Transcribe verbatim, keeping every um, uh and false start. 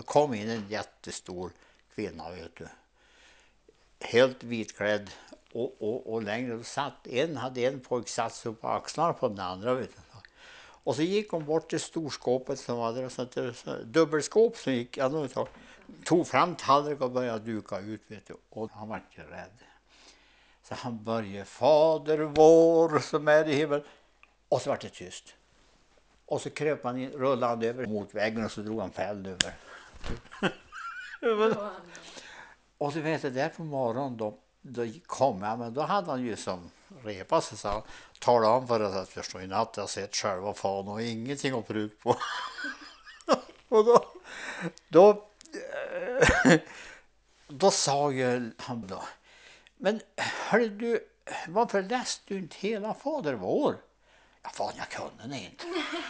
kom in en jättestor kvinna, vet du. Helt vitklädd. Och, och, och längre satt en, hade en pojk satt sig på axlarna på den andra, vet du. Och så gick hon bort till storskåpet som var där, så att det så, dubbelskåp som gick, ja, då, tog, tog fram tallrik och började duka ut, vet du. Och han var inte rädd. Så han började, Fader vår som är i himmel. Och så var det tyst. Och så kröp han in, rullade han över mot väggen och så drog han fälld över. Och så vet jag, där på morgonen då, då kom jag, men då hade han ju som repat sig, så han talade om för oss att förstå i natt jag sett själva fan och ingenting att prut på. Och då, då, då sa ju han då, men hörde du, varför läste du inte hela Fader vår? Ja, fan, jag kunde den inte.